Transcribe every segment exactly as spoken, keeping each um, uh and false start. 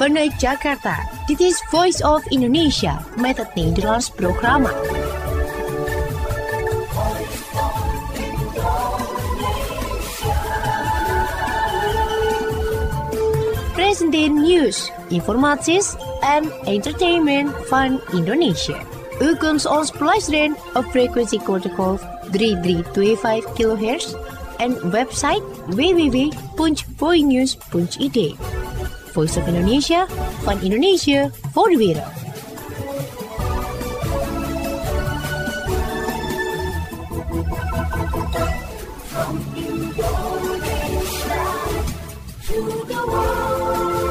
vanuit Jakarta. Dit is Voice of Indonesia met het Nederlands programma. Presenteren nieuws, informaties en entertainment van Indonesië. U kunt ons beluisteren op frequentie kortgolf drie drie twee vijf kilohertz en website w w w punt voinews punt i d. Voice of Indonesia, van Indonesië voor de wereld. From Indonesia to the world.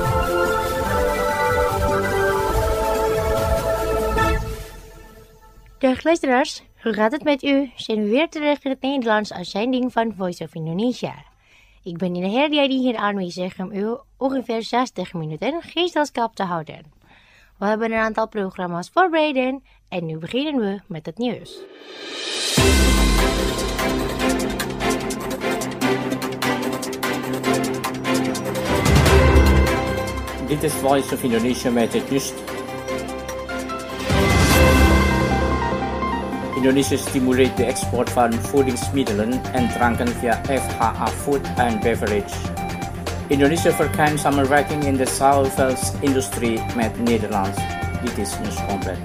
Dag luisteraars, hoe gaat het met u? Zijn we weer terug in het Nederlands uitzending van Voice of Indonesia. Ik ben in de herdia die hier aanwezig om u ongeveer zestig minuten gezelschap te houden. We hebben een aantal programma's voorbereid en nu beginnen we met het nieuws. Dit is Voice of Indonesia met het nieuws. Indonesië stimuleert de export van voedingsmiddelen en dranken via F H A Food and Beverage. Indonesië verkent samenwerking in de zuivelindustrie met Nederland. Dit is nieuws compleet.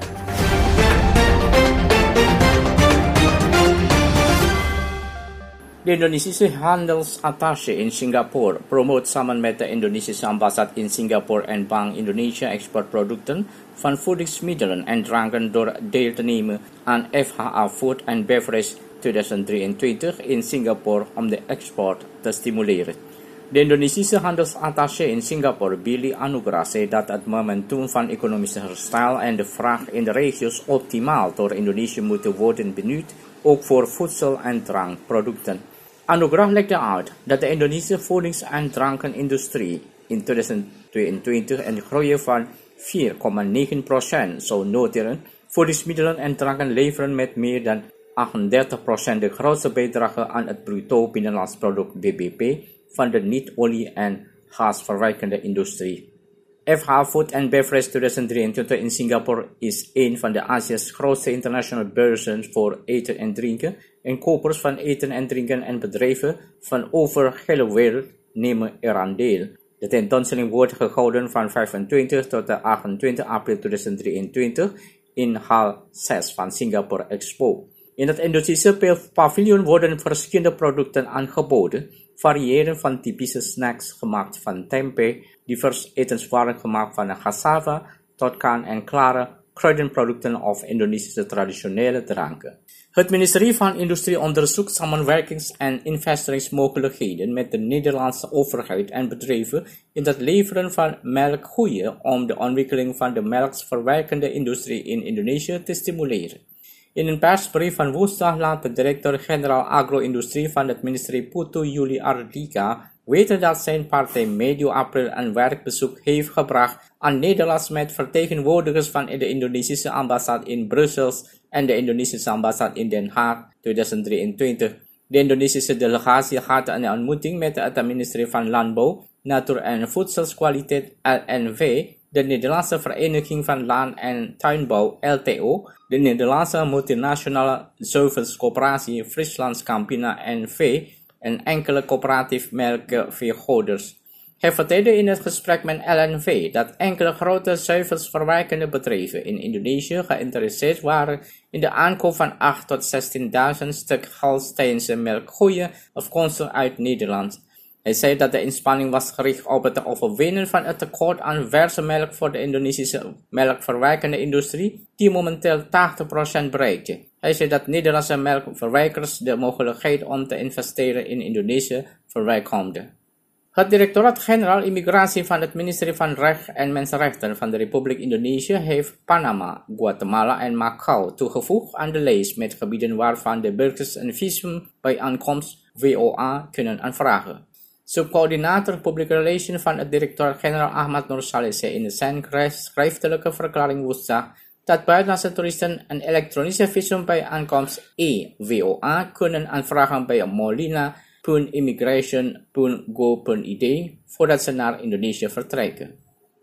De Indonesische handelsattaché in Singapore promoot samen met de Indonesische ambassade in Singapore en Bank Indonesia exportproducten van voedingsmiddelen en dranken door deel te nemen aan F H A Food and Beverage tweeduizend drieëntwintig in Singapore om de export te stimuleren. De Indonesische handelsattaché in Singapore, Billy Anugrah, zei dat het momentum van economische herstel en de vraag in de regio's optimaal door Indonesië moeten worden benut, ook voor voedsel- en drankproducten. Anugrah legde uit dat de Indonesische voedings- en drankenindustrie in tweeduizend tweeëntwintig een groei van vier komma negen procent zou noteren. Voedingsmiddelen en dranken leveren met meer dan achtendertig procent de grootste bijdrage aan het bruto binnenlands product B B P van de niet-olie- en gasverwerkende industrie. F H A Food and Beverage tweeduizend drieëntwintig in Singapore is een van de Azië's grootste internationale beurzen voor eten en drinken en kopers van eten en drinken en bedrijven van over de hele wereld nemen eraan deel. De tentoonstelling wordt gehouden van vijfentwintig tot achtentwintig april tweeduizend drieëntwintig in hal zes van Singapore Expo. In het Indonesische paviljoen worden verschillende producten aangeboden, variëren van typische snacks gemaakt van tempeh, diverse etenswaren gemaakt van cassava, tot kant-en-klare kruidenproducten of Indonesische traditionele dranken. Het ministerie van Industrie onderzoekt samenwerkings- en investeringsmogelijkheden met de Nederlandse overheid en bedrijven in het leveren van melkkoeien om de ontwikkeling van de melkverwerkende industrie in Indonesië te stimuleren. In een persbrief van woensdag laat de directeur-generaal agro-industrie van het ministerie Putu Yuli Ardika weten dat zijn partij medio april een werkbezoek heeft gebracht aan Nederland met vertegenwoordigers van de Indonesische ambassade in Brussel en de Indonesische ambassade in Den Haag tweeduizend drieëntwintig. De Indonesische delegatie had een ontmoeting met het ministerie van Landbouw, Natuur en Voedselkwaliteit L N V, de Nederlandse Vereniging van Land- en Tuinbouw L T O, de Nederlandse multinationale zuivelscoöperatie Frieslands Campina N V en enkele coöperatief melkveehouders. Hij vertelde in het gesprek met L N V dat enkele grote zuivelsverwerkende bedrijven in Indonesië geïnteresseerd waren in de aankoop van acht tot zestienduizend stuk Holsteinse melkkoeien afkomstig uit Nederland. Hij zei dat de inspanning was gericht op het overwinnen van het tekort aan verse melk voor de Indonesische melkverwerkende industrie, die momenteel tachtig procent bereikte. Hij zei dat Nederlandse melkverwerkers de mogelijkheid om te investeren in Indonesië verwelkomden. Het directoraat-generaal immigratie van het ministerie van Recht en Mensenrechten van de Republiek Indonesië heeft Panama, Guatemala en Macau toegevoegd aan de lijst met gebieden waarvan de burgers een visum bij aankomst V O A kunnen aanvragen. Subcoördinator Public Relations van het directeur-generaal Ahmad Nur Saleh zei in zijn schriftelijke verklaring woensdag dat buitenlandse toeristen een elektronische visum bij aankomst E V O A kunnen aanvragen bij molina punt immigration punt go punt i d voordat ze naar Indonesië vertrekken.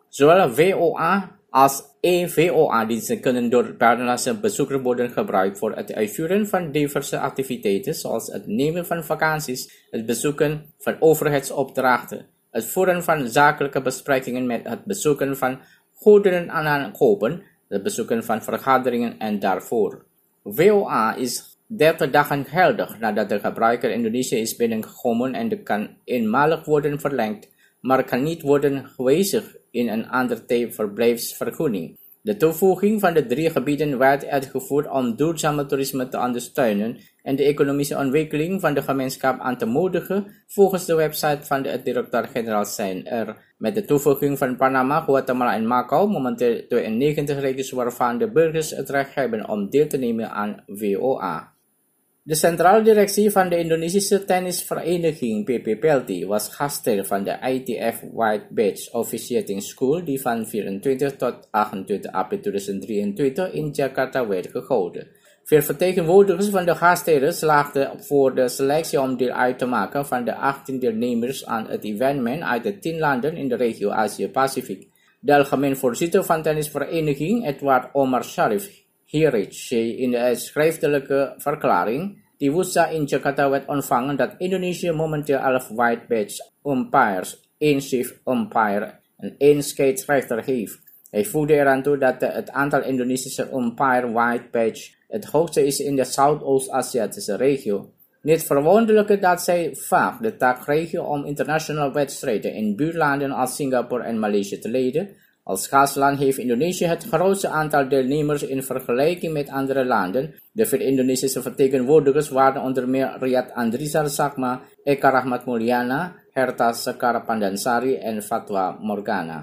Zowel W O A als E V O A-diensten kunnen door buitenlandse bezoekers worden gebruikt voor het uitvoeren van diverse activiteiten, zoals het nemen van vakanties, het bezoeken van overheidsopdrachten, het voeren van zakelijke besprekingen met het bezoeken van goederen aankopen, het bezoeken van vergaderingen en daarvoor. W O A is dertig dagen geldig nadat de gebruiker Indonesië is binnengekomen en kan eenmalig worden verlengd, maar kan niet worden gewijzigd in een ander verblijfsvergunning. De toevoeging van de drie gebieden werd uitgevoerd om duurzame toerisme te ondersteunen en de economische ontwikkeling van de gemeenschap aan te moedigen. Volgens de website van de directeur-generaal zijn er met de toevoeging van Panama, Guatemala en Macau momenteel tweeënnegentig regio's waarvan de burgers het recht hebben om deel te nemen aan W O A. De centrale directie van de Indonesische tennisvereniging P P P L T was gastheer van de I T F White Badge Officiating School die van vierentwintig tot achtentwintig april tweeduizend drieëntwintig in Jakarta werd gehouden. Veel vertegenwoordigers van de gastheren slaagden voor de selectie om deel uit te maken van de achttien deelnemers aan het evenement uit de tien landen in de regio Azië-Pacific. De algemeen voorzitter van de tennisvereniging, Edward Omar Sharif, Hierich zei in de schriftelijke verklaring die woensdag in Jakarta werd ontvangen dat Indonesië momenteel elf white badge umpires, één chief umpire en één scheidsrechter heeft. Hij voegde eraan toe dat het aantal Indonesische umpire white badge het hoogste is in de Zuidoost-Aziatische regio. Niet verwonderlijk dat zij vaak de taak kregen om internationale wedstrijden in buurlanden als Singapore en Maleisië te leiden. Als gastland heeft Indonesië het grootste aantal deelnemers in vergelijking met andere landen. De vier Indonesische vertegenwoordigers waren onder meer Riyad Andrizar Sakma, Eka Rahmat Mulyana, Herta Sekar Pandansari en Fatwa Morgana.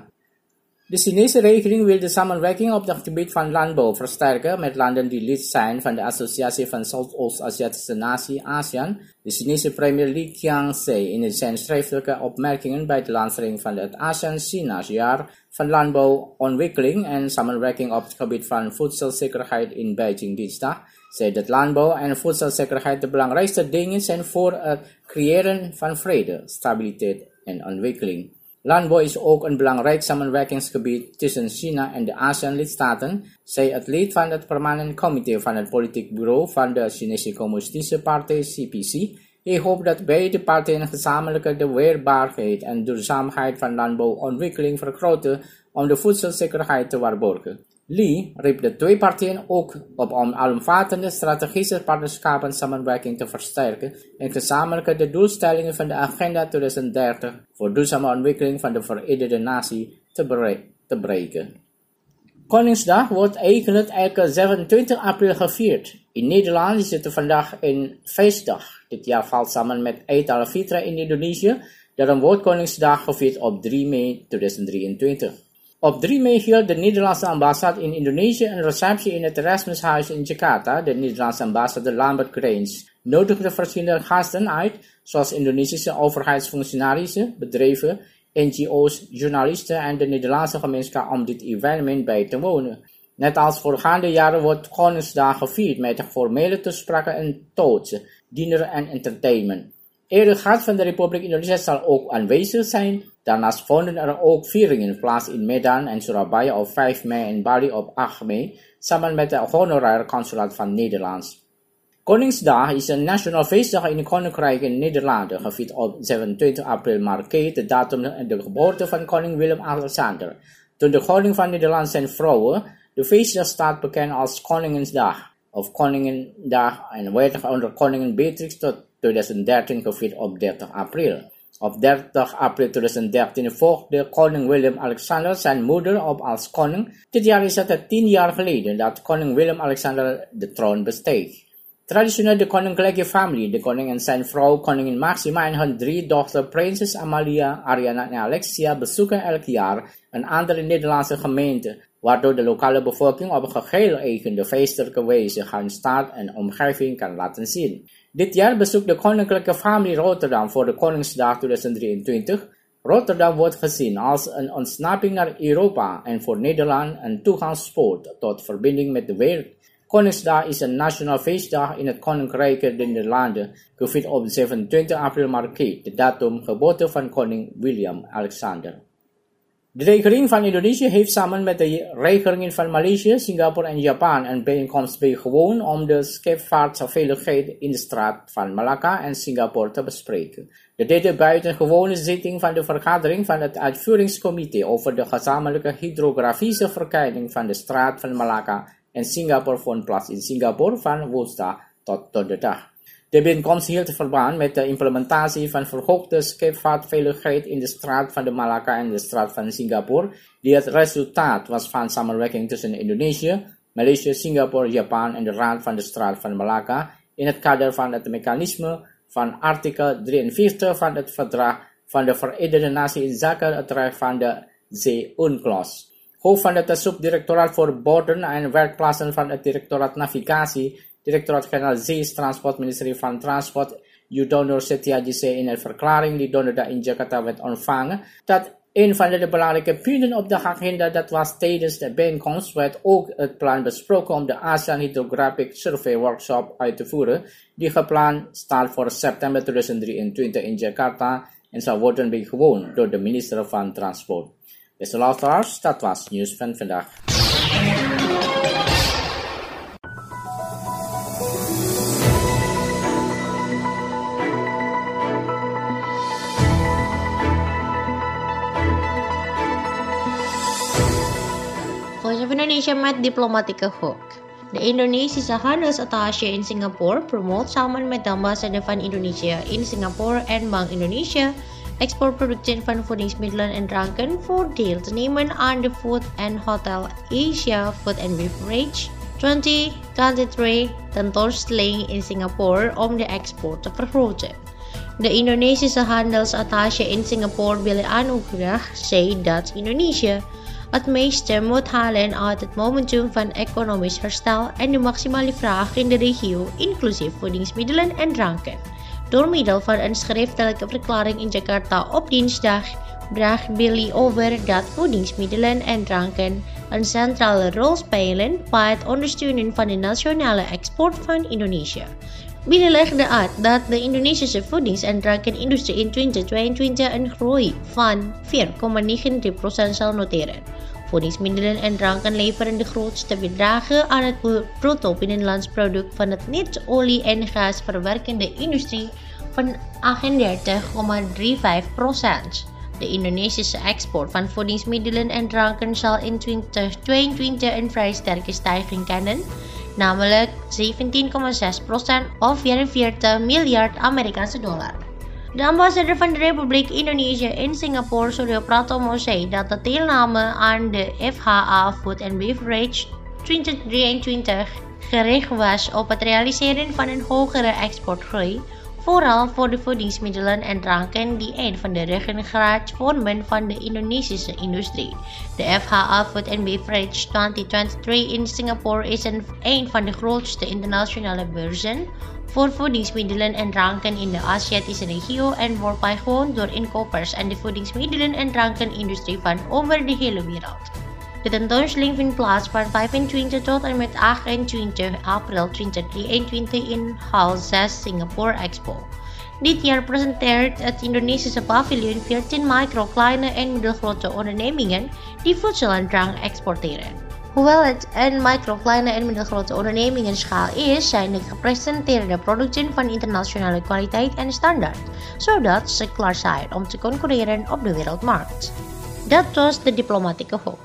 De Chinese regering wil de samenwerking op het gebied van landbouw versterken met landen die lid zijn van de Associatie van Zuidoost-Aziatische Natie ASEAN. De Chinese premier Li Qiang zei in zijn schriftelijke opmerkingen bij de lancering van het ASEAN-China's jaar van landbouwontwikkeling en samenwerking op het gebied van voedselzekerheid in Beijing dinsdag, zei dat landbouw en voedselzekerheid de belangrijkste dingen zijn voor het creëren van vrede, stabiliteit en ontwikkeling. Landbouw is ook een belangrijk samenwerkingsgebied tussen China en de ASEAN-lidstaten, zei het lid van het permanent comité van het politiek bureau van de Chinese Communistische Partij C P C. Hij hoopt dat beide partijen gezamenlijk de weerbaarheid en duurzaamheid van landbouwontwikkeling vergroten om de voedselzekerheid te waarborgen. Li riep de twee partijen ook op om alomvattende strategische partnerschappen en samenwerking te versterken en gezamenlijk de doelstellingen van de Agenda tweeduizend dertig voor duurzame ontwikkeling van de Verenigde Naties te, bere- te bereiken. Koningsdag wordt eigenlijk elke zevenentwintig april gevierd. In Nederland is het vandaag een feestdag. Dit jaar valt samen met Eid al-Fitr in Indonesië. Daarom wordt Koningsdag gevierd op drie mei tweeduizend drieëntwintig. Op drie mei hield de Nederlandse ambassade in Indonesië een receptie in het Erasmushuis in Jakarta. De Nederlandse ambassadeur Lambert Krijns nodigde verschillende gasten uit, zoals Indonesische overheidsfunctionarissen, bedrijven, N G O's, journalisten en de Nederlandse gemeenschap om dit evenement bij te wonen. Net als voorgaande jaren wordt Koningsdag gevierd met formele toespraken en toasts, dinner en entertainment. Eerder gast van de Republiek Indonesië zal ook aanwezig zijn. Daarnaast vonden er ook vieringen plaats in Medan en Surabaya op vijf mei en Bali op acht mei, samen met het honorair consulaat van Nederlands. Koningsdag is een nationaal feestdag in het Koninkrijk in Nederlanden, gevierd op zevenentwintig april, markeert de datum en de geboorte van koning Willem-Alexander. Toen de koning van Nederland zijn vrouwen, de feestdag staat bekend als Koninginsdag of Koninginnedag en werd onder koningin Beatrix tot tweeduizend dertien gevierd op dertig april. Op dertig april tweeduizend dertien volgde koning Willem-Alexander zijn moeder op als koning. Dit jaar is het tien jaar geleden dat koning Willem-Alexander de troon besteeg. Traditioneel de koninklijke familie, de koning en zijn vrouw, koningin Maxima en hun drie dochters, prinses Amalia, Ariana en Alexia, bezoeken elk jaar een andere Nederlandse gemeente, waardoor de lokale bevolking op een geheel eigen feestelijke wijze hun stad en omgeving kan laten zien. Dit jaar bezoekt de koninklijke familie Rotterdam voor de Koningsdag tweeduizend drieëntwintig. Rotterdam wordt gezien als een ontsnapping naar Europa en voor Nederland een toegangspoort tot verbinding met de wereld. Koningsdag is een nationaal feestdag in het Koninkrijk der Nederlanden, gevierd op zevenentwintig april markeert de datum geboorte van koning Willem-Alexander. De regering van Indonesië heeft samen met de regeringen van Maleisië, Singapore en Japan een bijeenkomst bijgewoond om de scheepvaartveiligheid in de straat van Malacca en Singapore te bespreken. De derde buitengewone zitting van de vergadering van het uitvoeringscomité over de gezamenlijke hydrografische verkenning van de straat van Malacca en Singapore vond plaats in Singapore van woensdag tot donderdag. De bijeenkomst hield verband met de implementatie van verhoogde scheepvaartveiligheid in de straat van de Malacca en de straat van Singapore, die het resultaat was van samenwerking tussen Indonesië, Maleisië, Singapore, Japan en de Raad van de straat van Malacca in het kader van het mechanisme van artikel drieënveertig van het Verdrag van de Verenigde Naties in zaken het recht van de zee UNCLOS. Hoofd van het subdirectoraat voor borden en werkplaatsen van het directoraat Navigatie, Directoraat-Generaal Zeetransport, Ministerie van Transport, Yudhoyono Setiaji zei in een verklaring die donderdag in Jakarta werd ontvangen, dat een van de belangrijke punten op de agenda dat was tijdens de bijeenkomst werd ook het plan besproken om de ASEAN Hydrographic Survey Workshop uit te voeren, die gepland staat voor september tweeduizend drieëntwintig in Jakarta en zal worden bijgewoond door de minister van Transport. Beste luisteraars, dat was nieuws van vandaag. Voice of Indonesia met Diplomatieke Hoek. De Indonesische handelsattaché in Singapore promoot samen met de ambassade van Indonesië in Singapore en Bank Indonesia exportproducten van voedingsmiddelen en dranken voor deel te nemen aan de Food and Hotel Asia Food and Beverage twintig drieëntwintig tentoonstelling in Singapore om de export te vergroten. De Indonesische handelsattaché in Singapore Billy Anugrah zei dat Indonesië het meeste moet halen uit het momentum van economisch herstel en de maximale vraag in de regio, inclusief voedingsmiddelen en dranken. Door middel van een schriftelijke verklaring in Jakarta op dinsdag bracht Billy over dat voedingsmiddelen en dranken een centrale rol spelen bij het ondersteunen van de nationale export van Indonesië. Billy legde uit dat de Indonesische voedings- en drankenindustrie in twintig tweeëntwintig een groei van vier komma negenentien procent zal noteren. Voedingsmiddelen en dranken leveren de grootste bijdrage aan het bruto binnenlands product van het niet olie- en gasverwerkende industrie van achtendertig komma vijfendertig procent. De Indonesische export van voedingsmiddelen en dranken zal in twintig tweeëntwintig een vrij sterke stijging kennen, namelijk zeventien komma zes procent of vierenveertig miljard Amerikaanse dollar. De ambassadeur van de Republiek Indonesië in Singapore, Suryo Pratomo, zei dat de deelname aan de F H A Food and Beverage twintig drieëntwintig gericht was op het realiseren van een hogere exportgroei, vooral voor de voedingsmiddelen en dranken die een van de ruggengraat vormen van de Indonesische industrie. De F H A Food and Beverage twintig drieëntwintig in Singapore is een, een van de grootste internationale beurzen voor voedingsmiddelen en dranken in de Aziatische regio en wordt bijgewoond door inkopers en de voedingsmiddelen en drankenindustrie van over de hele wereld. De tentoonstelling vindt plaats van vijfentwintig tot en met achtentwintig april twintig drieëntwintig in Hal zes Singapore Expo. Dit jaar presenteert het Indonesische paviljoen veertien micro, kleine en middelgrote ondernemingen die voedsel en drank exporteren. Hoewel het een micro, kleine en middelgrote ondernemingenschaal is, zijn de gepresenteerde producten van internationale kwaliteit en standaard, zodat ze klaar zijn om te concurreren op de wereldmarkt. Dat was de Diplomatieke Hoek.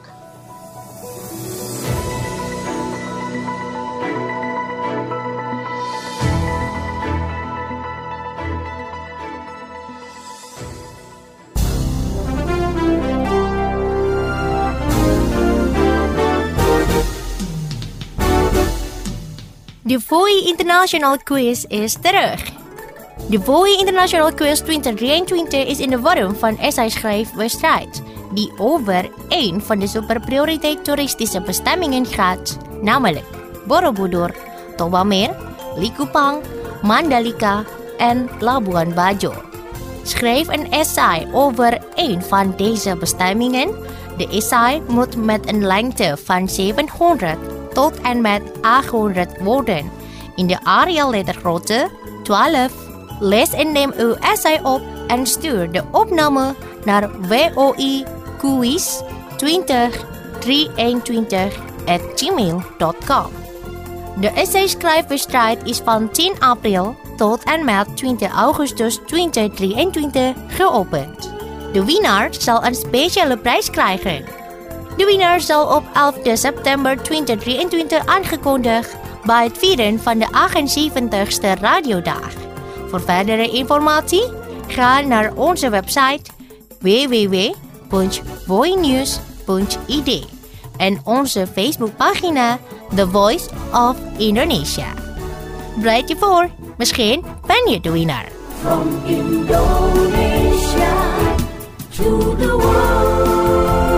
De V O I International Quiz is terug. De V O I International Quiz twintig drieëntwintig is in de vorm van essay-schrijfwedstrijd, die over één van de superprioriteit toeristische bestemmingen gaat, namelijk Borobudur, Toba-Mer, Likupang, Mandalika en Labuan Bajo. Schrijf een essay over één van deze bestemmingen. De essay moet met een lengte van zevenhonderd tot en met achthonderd woorden in de Arial lettergrootte twaalf. Lees en neem uw essay op en stuur de opname naar w o i quiz twintig drieëntwintig at gmail dot com. De essayschrijfwedstrijd is van tien april tot en met twintig augustus tweeduizend drieëntwintig geopend. De winnaar zal een speciale prijs krijgen. De winnaar zal op elf september tweeduizend drieëntwintig aangekondigd bij het vieren van de achtenzeventigste radiodag. Voor verdere informatie ga naar onze website w w w punt voinews punt i d en onze Facebookpagina The Voice of Indonesia. Bereid je voor, misschien ben je de winnaar. From Indonesia to the world.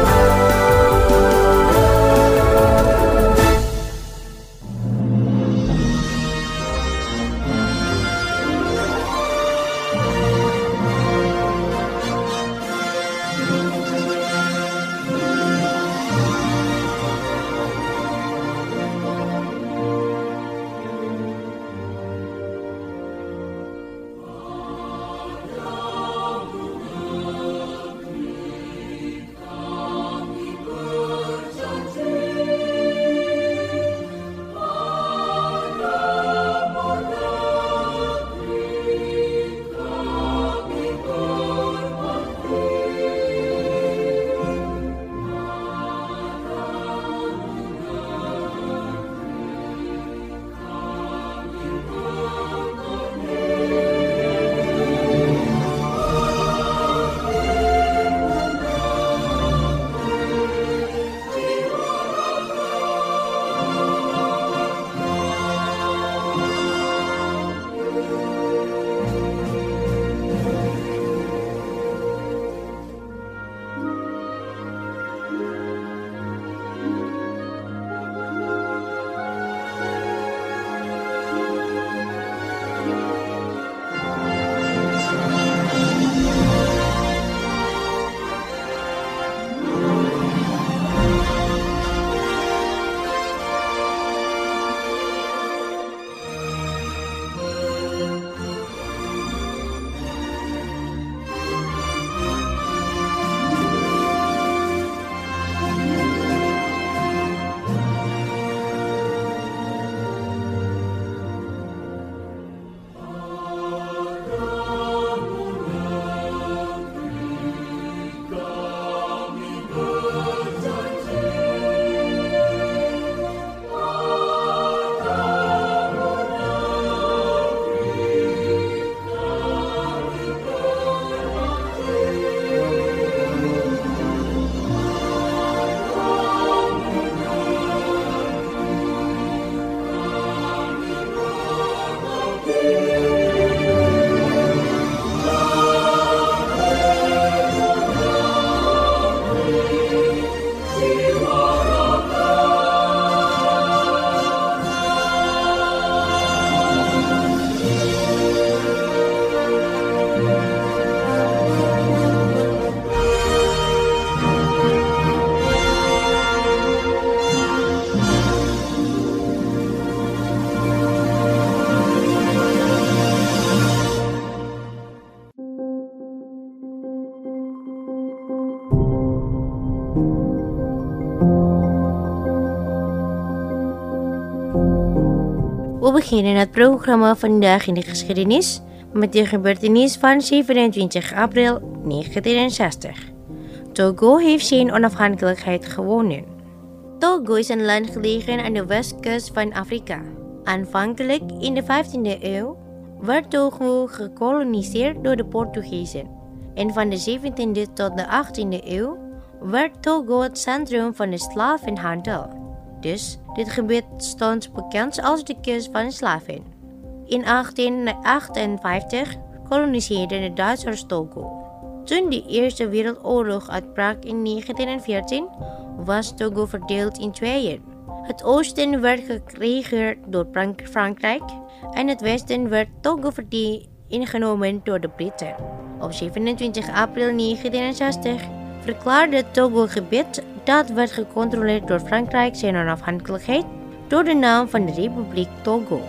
We beginnen het programma Vandaag in de Geschiedenis met de gebeurtenis van zevenentwintig april negentienzestig. Togo heeft zijn onafhankelijkheid gewonnen. Togo is een land gelegen aan de westkust van Afrika. Aanvankelijk in de vijftiende eeuw werd Togo gekoloniseerd door de Portugezen. En van de zeventiende tot de achttiende eeuw werd Togo het centrum van de slavenhandel. Dus dit gebied stond bekend als de kust van slaven. In achttien achtenvijftig koloniseerden de Duitsers Togo. Toen de Eerste Wereldoorlog uitbrak in negentien veertien was Togo verdeeld in tweeën. Het oosten werd geregeerd door Frankrijk en het westen werd Togo ingenomen door de Britten. Op zevenentwintig april negentienzestig verklaarde Togo-gebied dat werd gecontroleerd door Frankrijk zijn onafhankelijkheid door de naam van de Republiek Togo.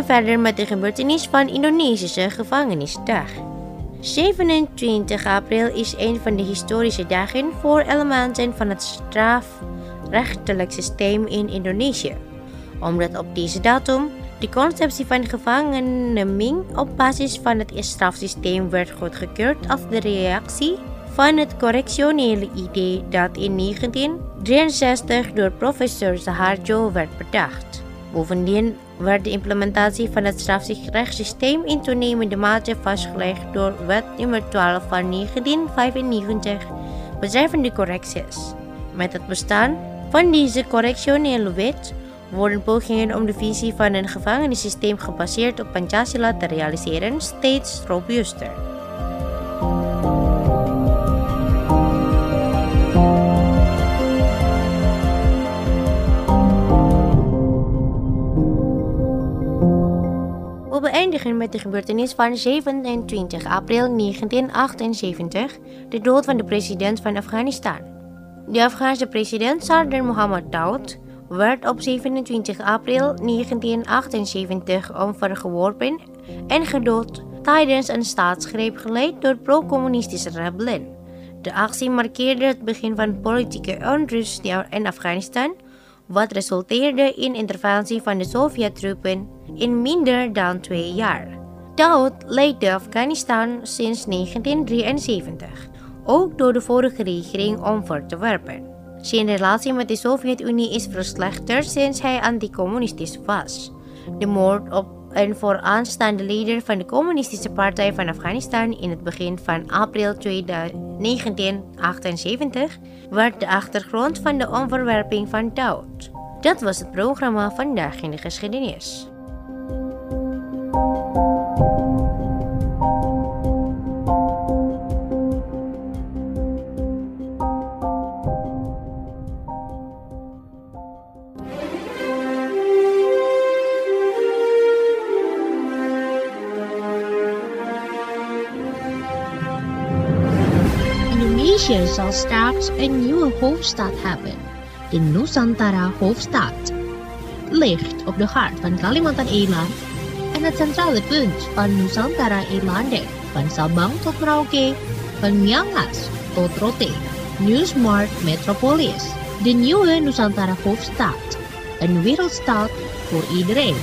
beginnen verder met de gebeurtenis van Indonesische gevangenisdag. zevenentwintig april is een van de historische dagen voor elementen van het strafrechtelijk systeem in Indonesië, omdat op deze datum de conceptie van gevangenneming op basis van het strafsysteem werd goedgekeurd als de reactie van het correctionele idee dat in negentien drieënzestig door professor Suharto werd bedacht. Bovendien werd de implementatie van het strafrechtssysteem in toenemende mate vastgelegd door wet nummer twaalf van negentien vijfennegentig betreffende correcties. Met het bestaan van deze correctionele wet worden pogingen om de visie van een gevangenissysteem gebaseerd op Pancasila te realiseren steeds robuuster. We beëindigen met de gebeurtenis van zevenentwintig april negentien achtenzeventig, de dood van de president van Afghanistan. De Afghaanse president Sardar Mohammad Daud werd op zevenentwintig april negentien achtenzeventig omvergeworpen en gedood tijdens een staatsgreep geleid door pro-communistische rebellen. De actie markeerde het begin van politieke onrust in Afghanistan, wat resulteerde in interventie van de Sovjet-troepen in minder dan twee jaar. Daud leidde Afghanistan sinds negentien drieënzeventig, ook door de vorige regering omver te werpen. Zijn relatie met de Sovjet-Unie is verslechterd sinds hij anticommunistisch was. De moord op een vooraanstaande leider van de Communistische Partij van Afghanistan in het begin van april negentien achtenzeventig werd de achtergrond van de omverwerping van Daud. Dat was het programma Vandaag in de Geschiedenis. Indonesia zal straks een nieuwe hoofdstad hebben, de Nusantara Hoofdstad. Het ligt op de hart van Kalimantan-eiland en het centrale punt van Nusantara-eilanden, van Sabang tot Merauke, van Miangas tot Rote. New Smart Metropolis, de nieuwe Nusantara Hoofdstad, een wereldstad voor iedereen.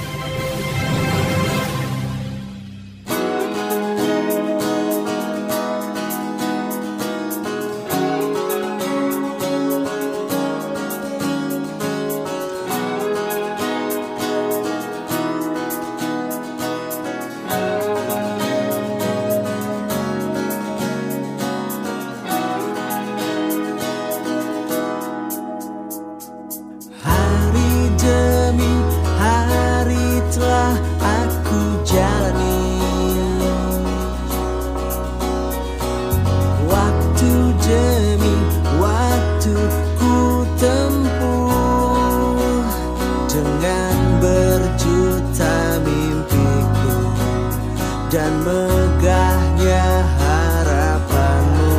Dan megahnya harapanmu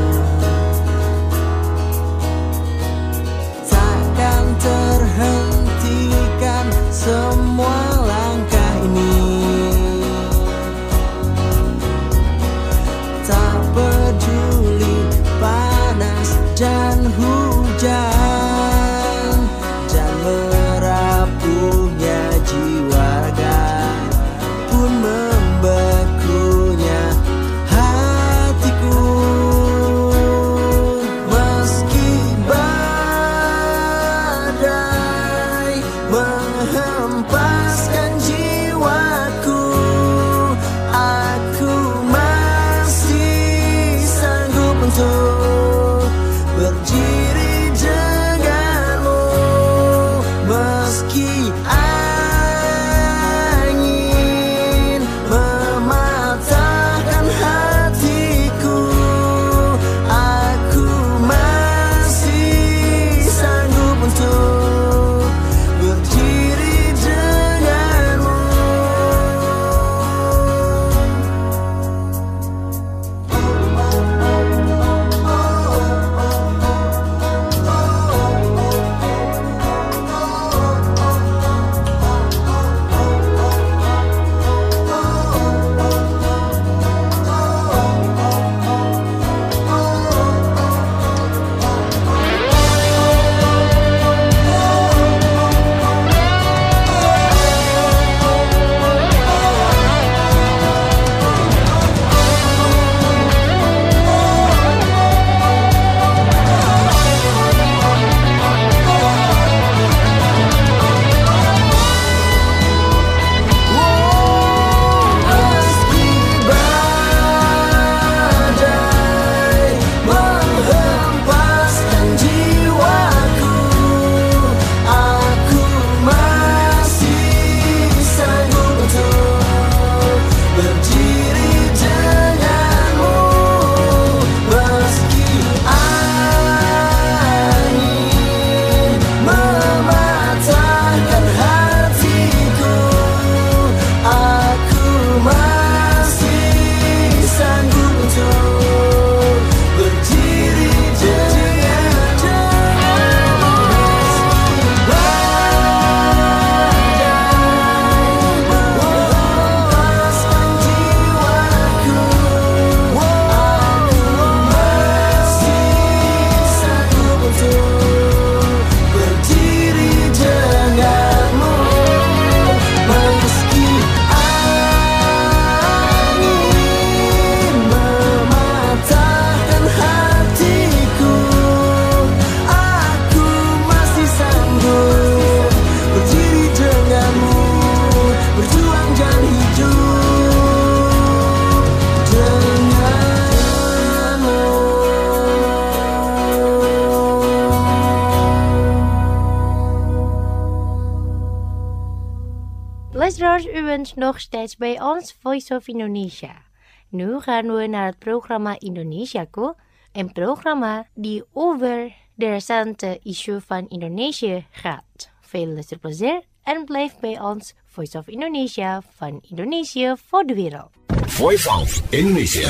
takkan terhentikan semua langkah ini. Tak peduli panas dan hujan dan merapuhnya jiwa raga pun membekunya hati. Luisteraars, u bent nog steeds bij ons Voice of Indonesia. Nu gaan we naar het programma Indonesiaku, een programma die over de recente issue van Indonesië gaat. Veel luisterplezier en blijf bij ons Voice of Indonesia van Indonesië voor de wereld. Voice of Indonesia.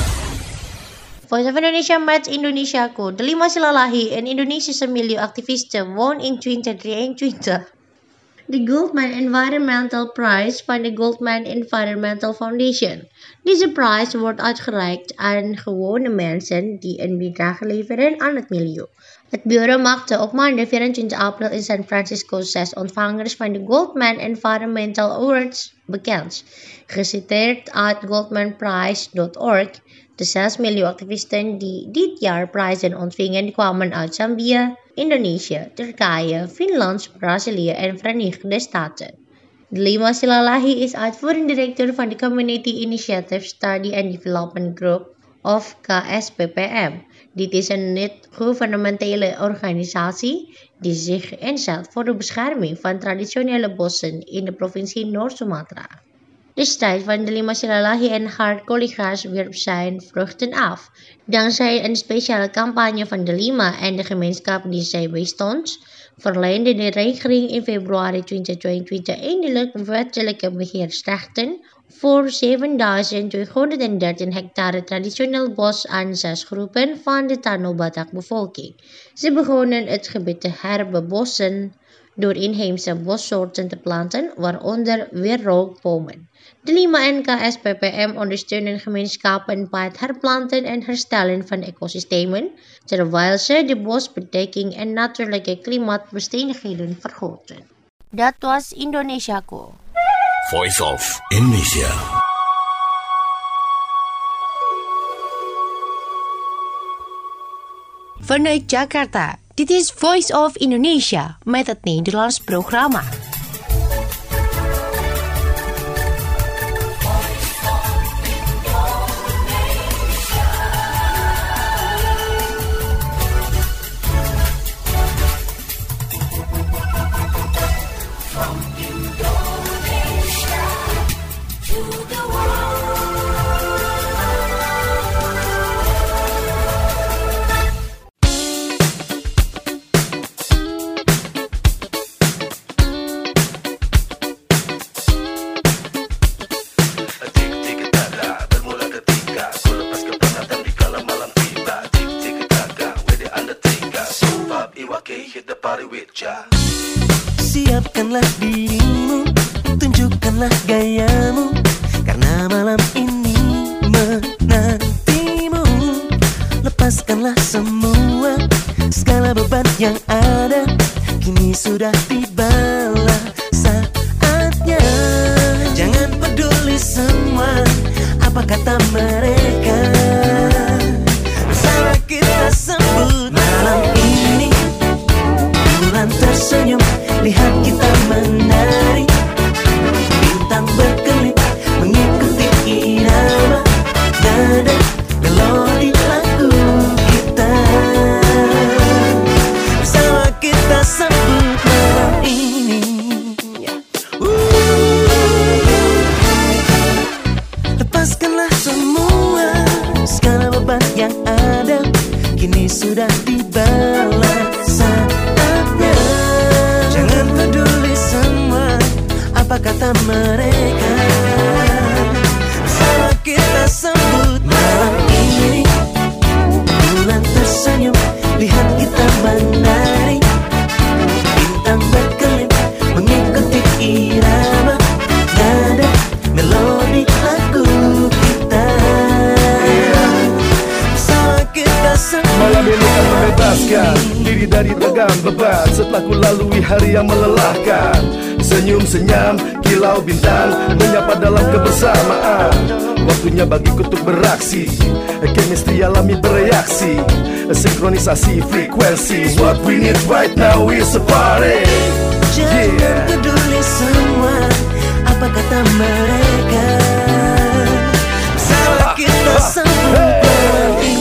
Voice of Indonesia met Indonesiaku. Delima Silalahi, een Indonesische milieuactiviste, won in twintig drieëntwintig de Goldman Environmental Prize van de Goldman Environmental Foundation. Deze prijs wordt uitgereikt aan gewone mensen die een bijdrage leveren aan het milieu. Het bureau maakte op maandag vierentwintig april in San Francisco zes ontvangers van de Goldman Environmental Awards bekend. Geciteerd uit goldman prize dot org. De zes milieuactivisten die dit jaar prijzen ontvingen kwamen uit Zambia, Indonesië, Turkije, Finland, Brazilië en Verenigde Staten. Delima Silalahi is uitvoerend directeur van de Community Initiative Study and Development Group of K S P P M. Dit is een niet-gouvernementele organisatie die zich inzet voor de bescherming van traditionele bossen in de provincie Noord-Sumatra. De strijd van Delima Silalahi en haar collega's wierp zijn vruchten af. Dankzij een speciale campagne van Delima en de gemeenschap die zij bijstond, verleende de regering in februari twintig tweeëntwintig eindelijk wettelijke beheersrechten voor zevenduizend tweehonderddertien hectare traditioneel bos aan zes groepen van de Tano Batak bevolking. Ze begonnen het gebied te herbebossen door inheemse bossoorten te planten, waaronder wierookbomen. Delima en K S P P M ondersteunen gemeenschappen bij het herplanten en herstellen van ecosystemen, terwijl ze de bosbedekking en natuurlijke klimaatbestendigheden vergroten. Dat was Indonesiaku. Voice of Indonesia. Vanuit Jakarta, dit is Voice of Indonesia met het Nederlands programma. Siapkanlah dirimu, tunjukkanlah gayamu, karena malam ini menantimu. Lepaskanlah semua, segala beban yang ada, kini sudah tibalah saatnya. Jangan peduli semua, apa kata mereka. Bersama kita sambut malam ini, bulan tersenyum, lihat kita menari, bintang berkelip mengikuti irama nada melodi lagu kita. Bersama kita sambut malam ini. Lepaskanlah semua, segala beban yang ada, kini sudah tibalah saatnya. Jangan peduli semua, apa kata mereka. Bersama kita sambut malam ini, bulan tersenyum, lihat kita menari, bintang berkelip mengikuti irama nada melodi lagu kita. Bersama kita sambut malam ini kan membebaskan diri dari tegang beban setelah ku lalui hari yang melelahkan. Senyum senyam kilau bintang menyapa dalam kebersamaan. Waktunya bagiku untuk beraksi, chemistry alami bereaksi, sinkronisasi frekuensi. What we need right now is a party. Jangan yeah. peduli semua, apa kata mereka. Bersama kita sambut malam ini.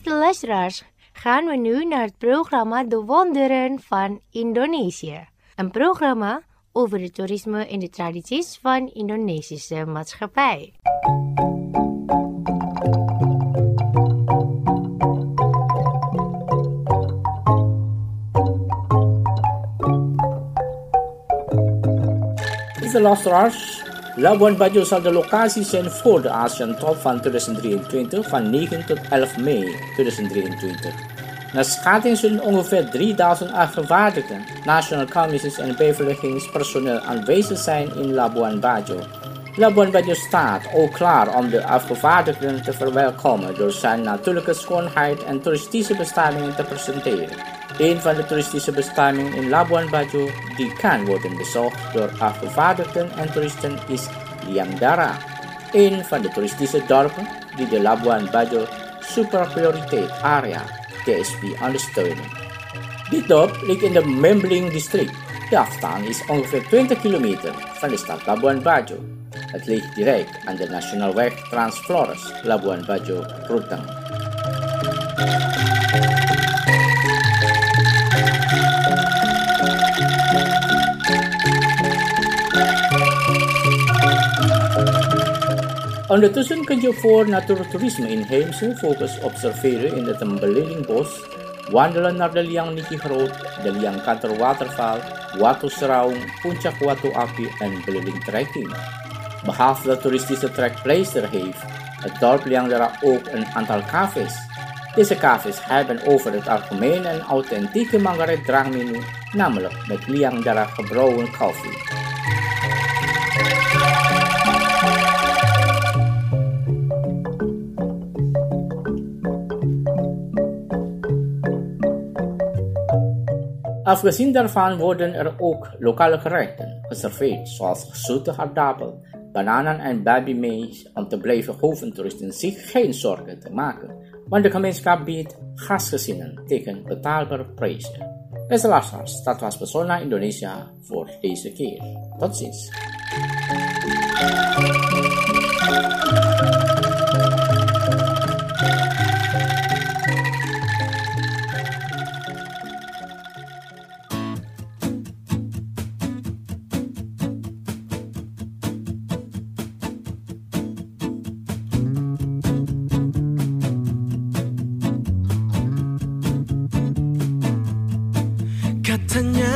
Beste luisteraars, gaan we nu naar het programma De Wonderen van Indonesië. Een programma over het toerisme en de tradities van de Indonesische maatschappij. Beste luisteraars, Labuan Bajo zal de locatie zijn voor de ASEAN Top van twintig drieëntwintig van negen tot elf mei twintig drieëntwintig. Naar schatting zullen ongeveer drieduizend afgevaardigden, nationale commissies en beveiligingspersoneel aanwezig zijn in Labuan Bajo. Labuan Bajo staat ook klaar om de afgevaardigden te verwelkomen door zijn natuurlijke schoonheid en toeristische bestemmingen te presenteren. Een van de toeristische bestemmingen in Labuan Bajo die kan worden bezocht door afgevaardigden en toeristen is Liang Dara, een van de toeristische dorpen die de Labuan Bajo Superprioriteit Area T S P ondersteunen. Dit dorp ligt in de Membling district. De afstand is ongeveer twintig kilometer van de stad Labuan Bajo. Het ligt direct aan de Nationalweg Transflores Labuan Bajo Ruteng. Ondertussen kun je voor natuurtoerisme inheemse focus observeren in het Tembelingbos, wandelen naar de Liang Niki Groot, de Liang Kantor Waterval, Watu Seraung, Puncak Watu Api en Beliling Trekking. Behalve de toeristische trekpleister heeft het dorp Liang Dara ook een aantal cafés. Deze cafés hebben over het algemeen een authentieke Manggarai drankmenu, namelijk met Liang Dara gebrouwen koffie. Afgezien daarvan worden er ook lokale gerechten geserveerd, zoals gezoete aardappel, bananen en babymees, om te blijven hoeven toeristen zich geen zorgen te maken, want de gemeenschap biedt gastgezinnen tegen betaalbare prijzen. Beste luisteraars, dat was Persona Indonesia voor deze keer. Tot ziens. Katanya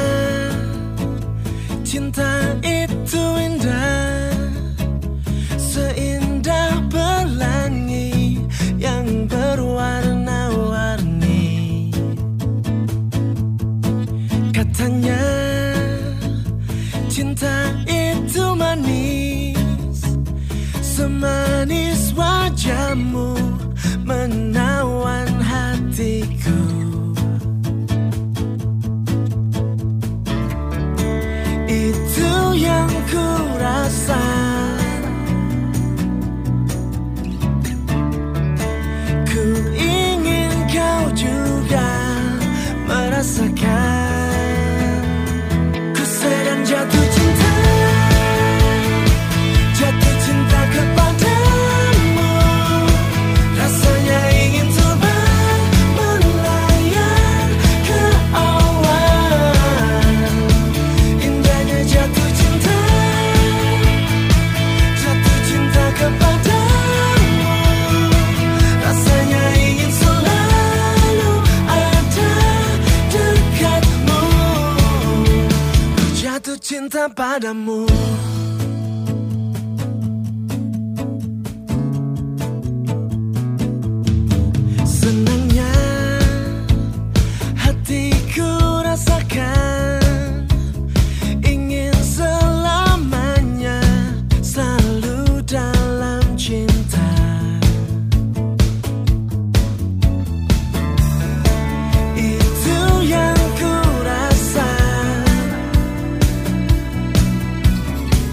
cinta itu indah, seindah pelangi yang berwarna-warni. Katanya cinta itu manis, semanis wajahmu menawan hatiku. Yang ku rasa, ku ingin kau juga merasakan. Ku sedang jatuh cinta, jatuh cinta kepadamu. Rasanya ingin terbang melayang ke awan. Indahnya jatuh kepadamu, rasanya ingin selalu ada dekatmu. Ku jatuh cinta padamu. Senangnya hatiku rasakan, ingin selamanya selalu dalam cinta. Itu yang ku rasa,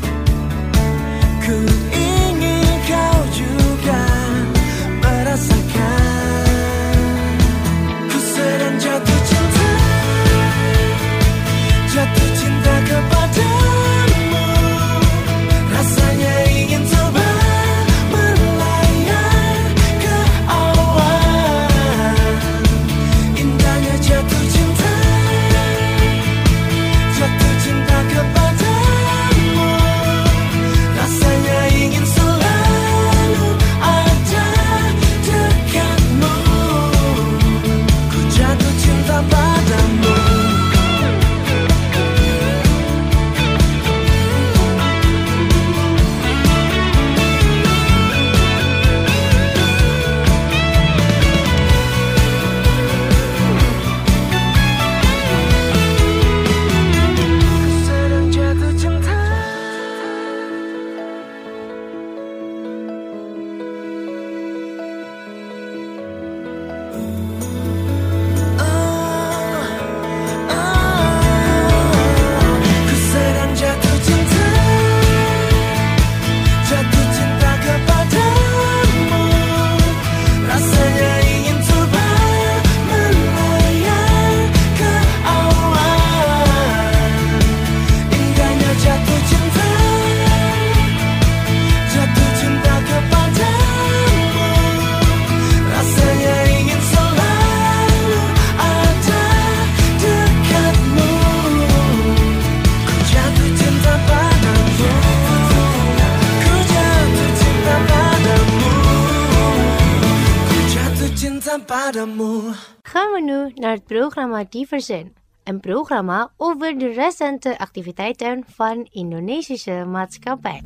Gaan we nu naar het programma Diversen, een programma over de recente activiteiten van Indonesische maatschappij.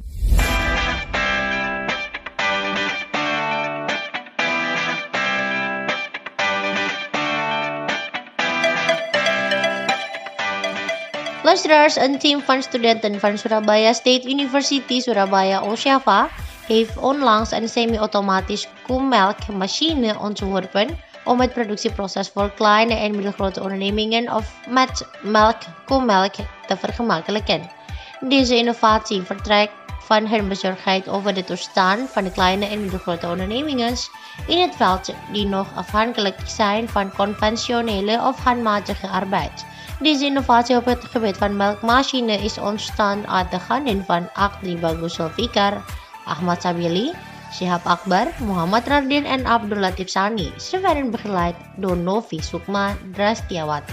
Luisteraars, een team van studenten van Surabaya State University Surabaya Oshava heeft onlangs een semi-automatisch koemelkmachine ontworpen om het productieproces voor kleine en middelgrote ondernemingen of met melk, koemelk te vergemakkelijken. Deze innovatie vertrekt van hun bezorgdheid over de toestand van de kleine en middelgrote ondernemingen in het veld die nog afhankelijk zijn van conventionele of handmatige arbeid. Deze innovatie op het gebied van melkmachine is ontstaan uit de handen van Akli Bagus Zulfikar, Ahmad Sabili, Syihab Akbar, Muhammad Rardin en Abdul Latif Sani. Ze werden begeleid door Novi Sukma Drastiawati.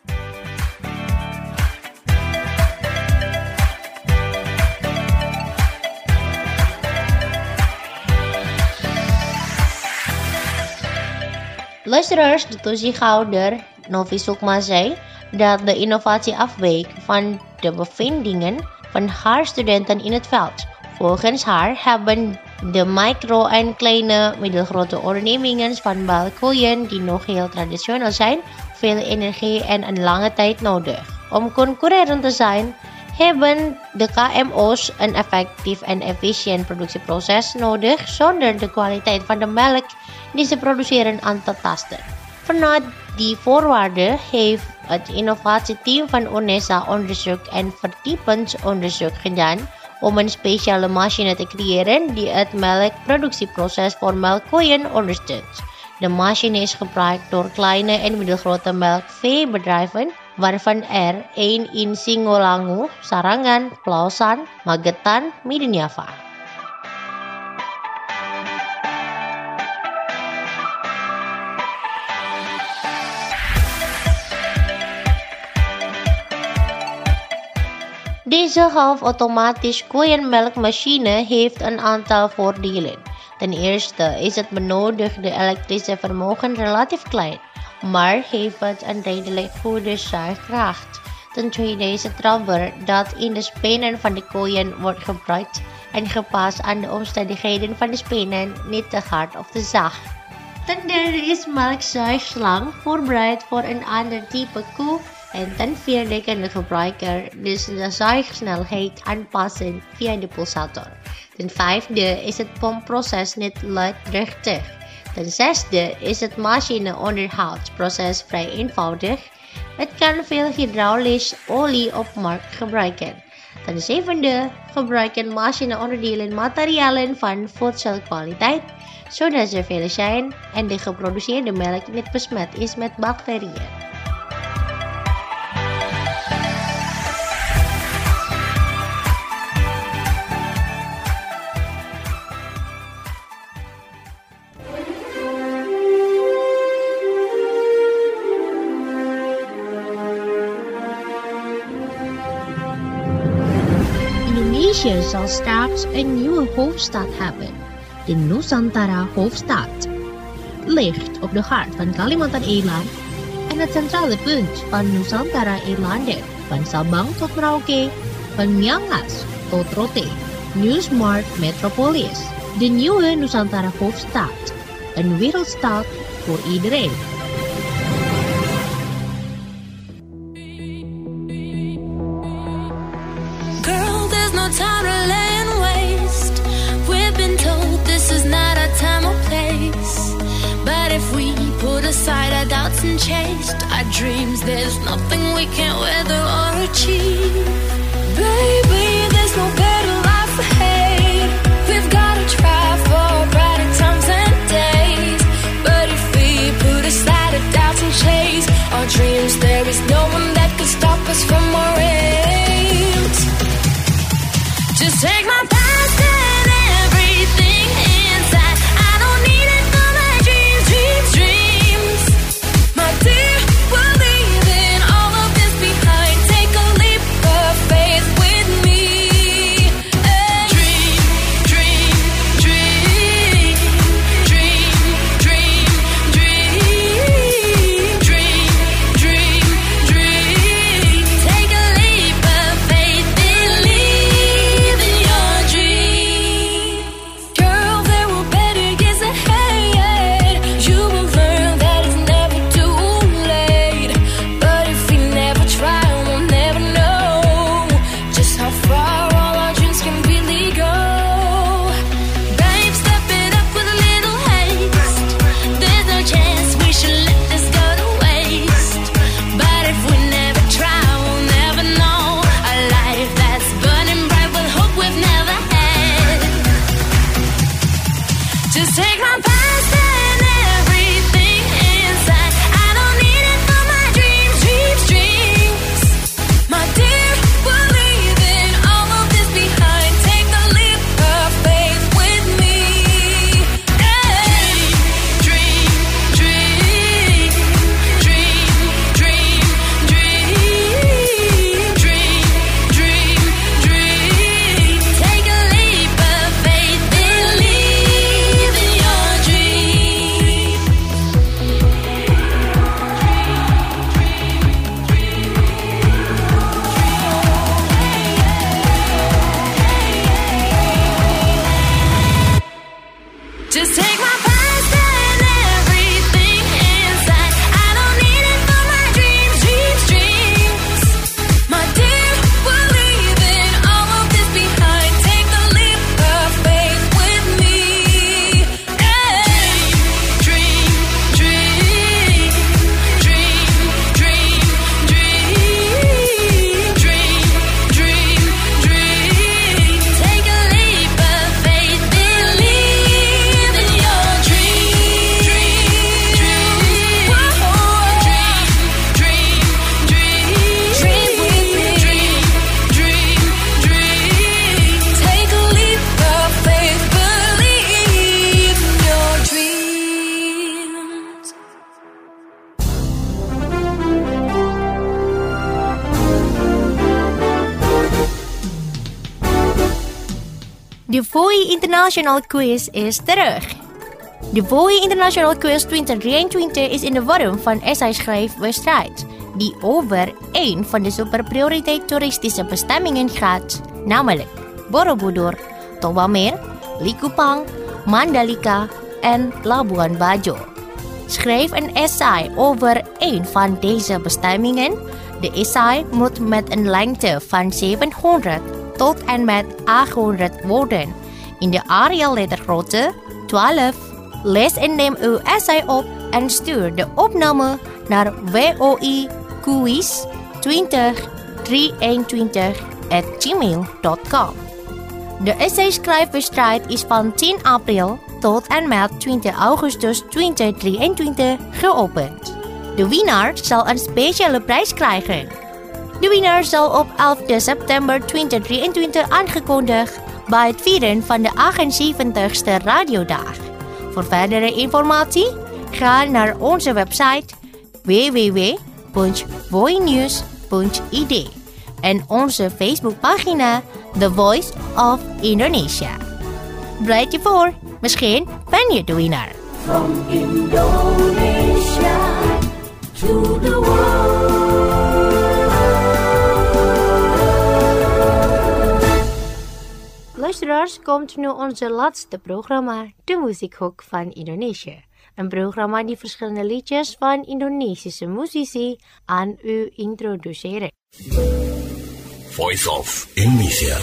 Luisteraars, de toezichthouder Novi Sukma zei dat de innovatie afweek van de bevindingen van haar studenten in het veld. Volgens haar hebben de micro- en kleine middelgrote ondernemingen van melkkoeien die nog heel traditioneel zijn, veel energie en een lange tijd nodig. Om concurrerend te zijn, hebben de K M O's een effectief en efficiënt productieproces nodig zonder de kwaliteit van de melk die ze produceren aan te tasten. Vanuit die voorwaarden heeft het innovatieteam van UNESA onderzoek en verdiepend onderzoek gedaan om een speciale machine te creëren die het melkproductieproces voor melkkoeien ondersteunt. De machine is gebruikt door kleine en middelgrote melkveebedrijven, waarvan er één in Singolangu, Sarangan, Plausan, Magetan, Middenjava. Deze half-automatisch koeienmelkmachine heeft een aantal voordelen. Ten eerste is het benodigde elektrische vermogen relatief klein, maar heeft het een redelijk goede zuigkracht. Ten tweede is het rubber dat in de spenen van de koeien wordt gebruikt en gepast aan de omstandigheden van de spenen niet te hard of te zacht. Ten derde is melkzuigslang voorbereid voor een ander type koe. En ten vierde kan de gebruiker dus de zuigsnelheid aanpassen via de pulsator. Ten vijfde is het pompproces niet luidruchtig. Ten zesde is het machine-onderhoudsproces vrij eenvoudig. Het kan veel hydraulisch olie op markt gebruiken. Ten zevende gebruiken machine-onderdelen materialen van voedselkwaliteit, zodat ze veilig zijn en de geproduceerde melk niet besmet is met bacteriën. Indonesia zal straks een nieuwe hoofdstad hebben, de Nusantara hoofdstad. Ligt op de hart van Kalimantan-eiland en het centrale punt van Nusantara-eilanden, van Sabang tot Merauke, van Miangas tot Rote, New Smart Metropolis. De nieuwe Nusantara hoofdstad, een wereldstad voor iedereen. Time to lay and waste. We've been told this is not our time or place. But if we put the side our doubts and chased our dreams. There's nothing we can't weather or achieve. Baby, there's no better life ahead. We've gotta try for brighter times and days. But if we put aside our doubts and chase our dreams, there is no one that can stop us from our aims. Just take my past and everything inside. I don't need it for my dreams, dreams, dreams. My dear, we're leaving all of this behind. Take a leap of faith with me. Hey. Dream, dream, dream, dream, dream, dream, dream, dream, dream. Take a leap of faith, believe in your dreams. Girl, there will better years ahead. You will learn that it's never too late. But if we never try, we'll never know just how far all our dreams can really go. Babe, step it up with a little haste. There's no chance we should let this go to waste. But if we never try, we'll never know. A life that's burning bright with hope we've never had. Just take my past and everything inside. I don't need it for my dreams, dreams, dreams. My dear, we're leaving all of this behind. Take a leap of faith with me. Hey. Dream, dream, dream, dream, dream, dream, dream, dream. Take a leap of faith, believe in your dreams. Just take my past and everything inside. I don't need it for my dreams, dreams, dreams. My dear, we're leaving all of this behind. Take a leap of faith with me. Hey. Dream, dream, dream, dream, dream, dream, dream, dream. Take a leap of faith, believe in your dreams. Whoa. Dream, dream, dream, dream with me. Dream, dream, dream. Take a leap of faith, believe in your dreams. De V O I International Quiz is terug. De V O I International Quiz twintig drieëntwintig is in de vorm van essay-schrijfwedstrijd, die over één van de superprioriteit toeristische bestemmingen gaat, namelijk Borobudur, Tobamer, Likupang, Mandalika en Labuan Bajo. Schrijf een essay over één van deze bestemmingen. De essay moet met een lengte van zevenhonderd tot en met achthonderd woorden in de Arial lettergrootte twaalf. Lees en neem uw essay op en stuur de opname naar w o i quiz twintig drieëntwintig at gmail dot com. De essay-schrijfwedstrijd is van tien april tot en met twintig augustus twintig drieëntwintig geopend. De winnaar zal een speciale prijs krijgen. De winnaar zal op elf september twintig drieëntwintig aangekondigd bij het vieren van de achtenzeventigste radiodag. Voor verdere informatie ga naar onze website w w w punt voinews punt i d en onze Facebookpagina The Voice of Indonesia. Bereid je voor, misschien ben je de winnaar. From Indonesia to the world. Luisteraars, komt nu onze laatste programma, de Muziekhoek van Indonesië. Een programma die verschillende liedjes van Indonesische muzici aan u introduceren. Voice of Indonesia.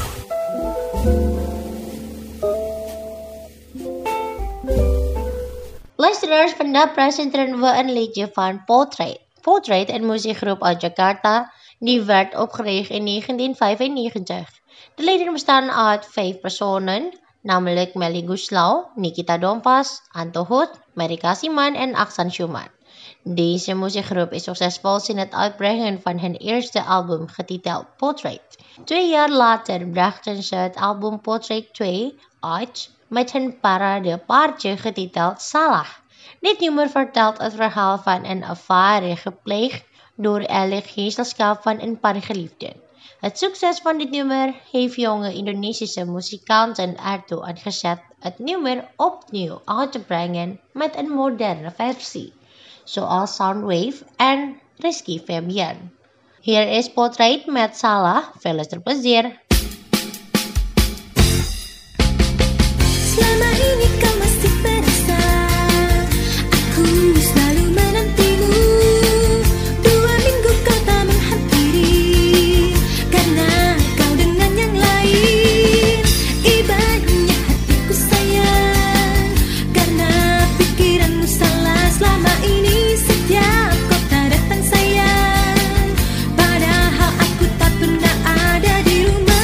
Luisteraars, vandaag presenteren we een liedje van Portrait. Portrait, een muziekgroep uit Jakarta, die werd opgericht in negentien vijfennegentig. De leden bestaan uit vijf personen, namelijk Melly Goeslaw, Nikita Dompas, Anto Hoed, Mary Kasiman en Aksan Schumann. Deze muziekgroep is succesvol in het uitbrengen van hun eerste album getiteld Portrait. Twee jaar later brachten ze het album Portrait twee uit met hun paradepaardje getiteld Salah. Dit nummer vertelt het verhaal van een affaire gepleegd door het gezelschap van een paar geliefden. Het succes van dit nummer heeft jonge Indonesische muzikanten ertoe aangezet het nummer opnieuw uit te brengen met een moderne versie, zoals Soundwave en Rizky Febian. Hier is Portrait met Salah, veel terplezier. Selama ini kau masih berasa, aku selalu menantimu. Dua minggu kau tak menghampiri, karena kau dengan yang lain. Ibaratnya hatiku sayang, karena pikiranmu salah. Selama ini setiap kau tak datang sayang, padahal aku tak pernah ada di rumah.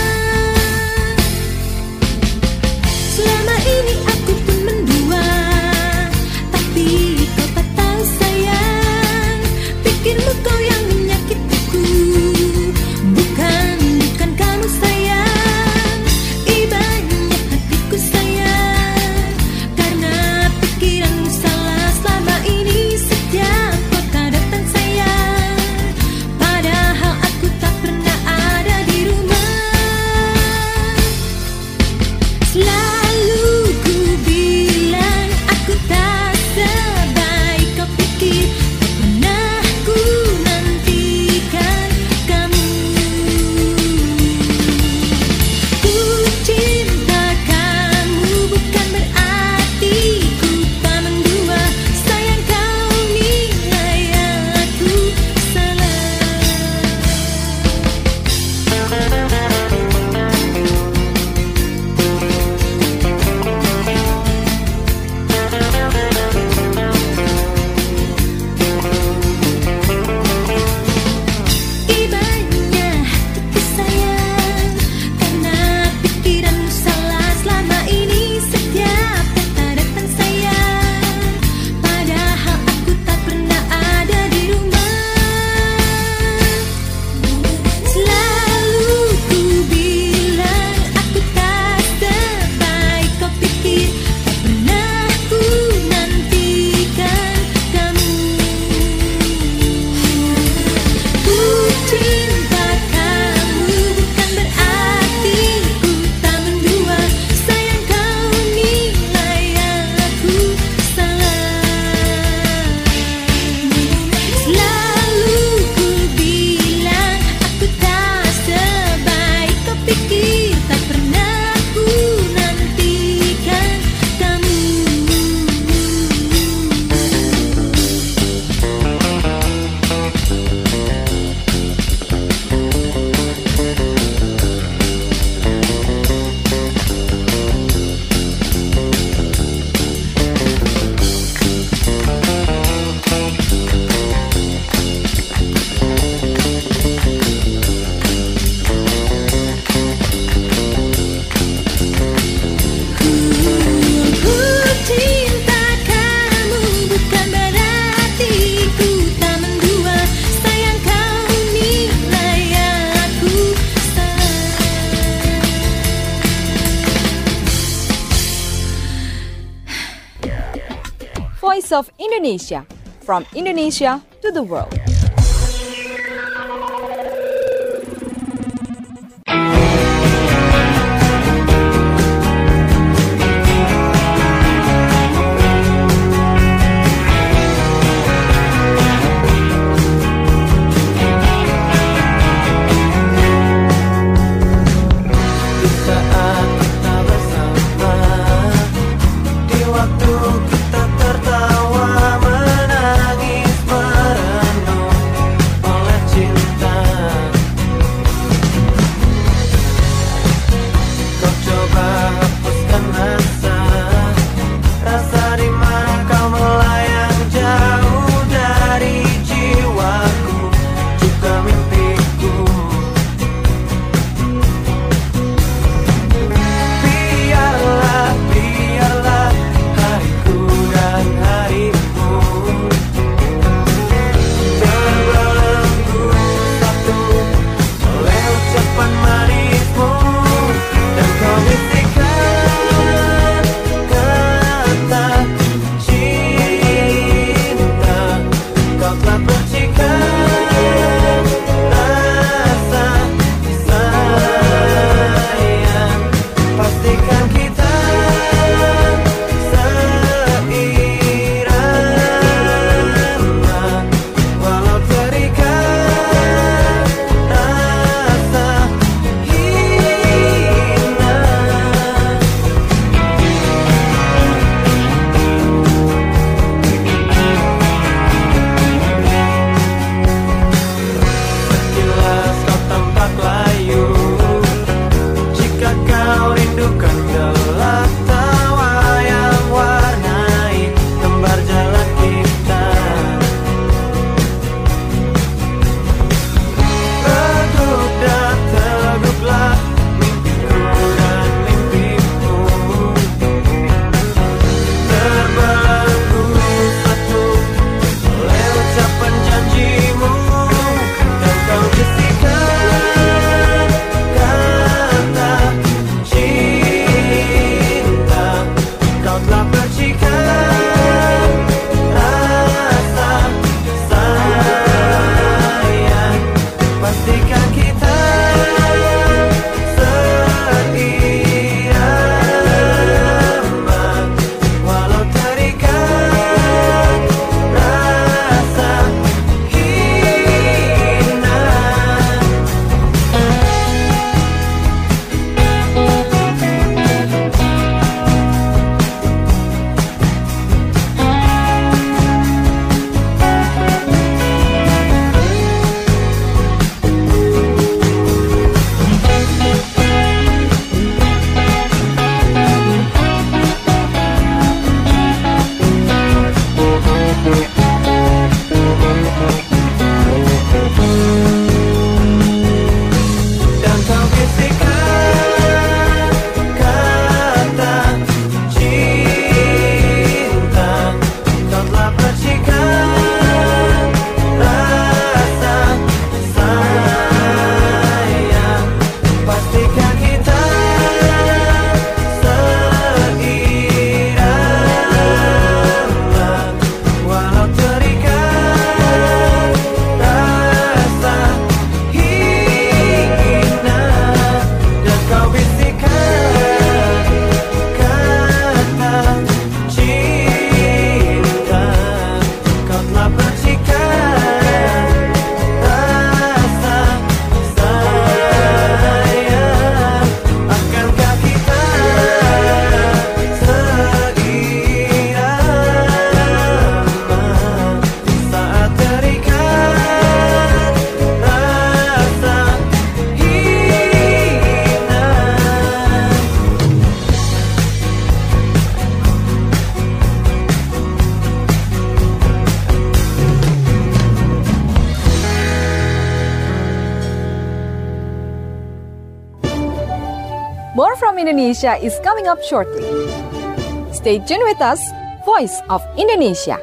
Selama ini aku pun mendua, tapi kau tak tahu sayang. Pikirmu kau yang menyakitiku, bukan, bukan kamu sayang. Ibaratnya hatiku sayang, karena pikiranmu salah. Selama ini setiap kau tak datang sayang, padahal aku tak pernah ada di rumah. Selalu ku bilang aku tak sebaik kau pikir, tak pernah ku nantikan kamu. Ku cinta kamu bukan berarti ku tak mendua, sayang kau nilai aku salah. Ibaratnya hatiku sayang, karena pikiranmu salah. Selama ini setiap kata datang sayang, padahal aku tak pernah ada di rumah. Selalu ku bilang aku tak sebaik kau pikir, tak pernah ku nantikan kamu. Ku cinta kamu bukan berarti ku tak mendua, sayang kau nilai aku salah. Selalu ku bilang aku tak sebaik kau pikir, tak pernah ku nantikan kamu. Ku cinta kamu bukan berarti ku tak mendua, sayang kau nilai aku salah. Voice of Indonesia, from Indonesia to the world. Di saat kita bersama, di waktu kita tertawa, menangis, merenung. from Indonesia is coming up shortly. Stay tuned with us, Voice of Indonesia.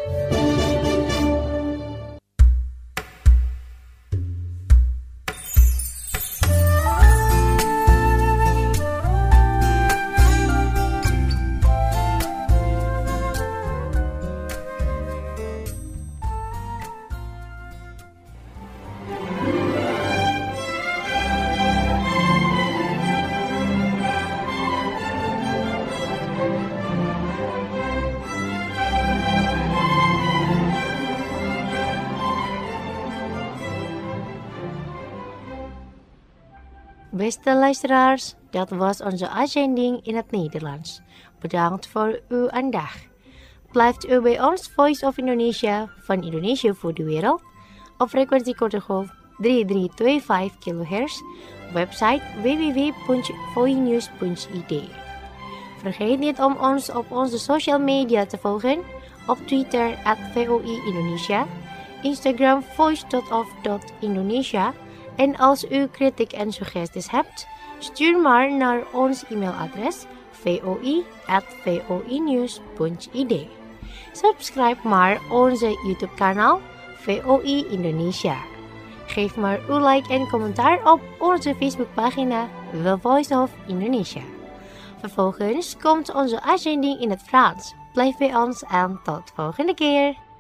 Beste luisteraars, dat was onze uitzending in het Nederlands. Bedankt voor uw aandacht. Blijft u bij ons Voice of Indonesia van Indonesië voor de wereld op frequentie korte golf drie drie twee vijf kilohertz, website w w w punt voinews punt i d. Vergeet niet om ons op onze social media te volgen, op Twitter at V O I Indonesia, Instagram voice dot of dot indonesia. En als u kritiek en suggesties hebt, stuur maar naar ons e-mailadres voi at voinews punt i d. Subscribe maar onze YouTube kanaal V O I Indonesia. Geef maar uw like en commentaar op onze Facebookpagina The Voice of Indonesia. Vervolgens komt onze uitzending in het Frans. Blijf bij ons en tot volgende keer.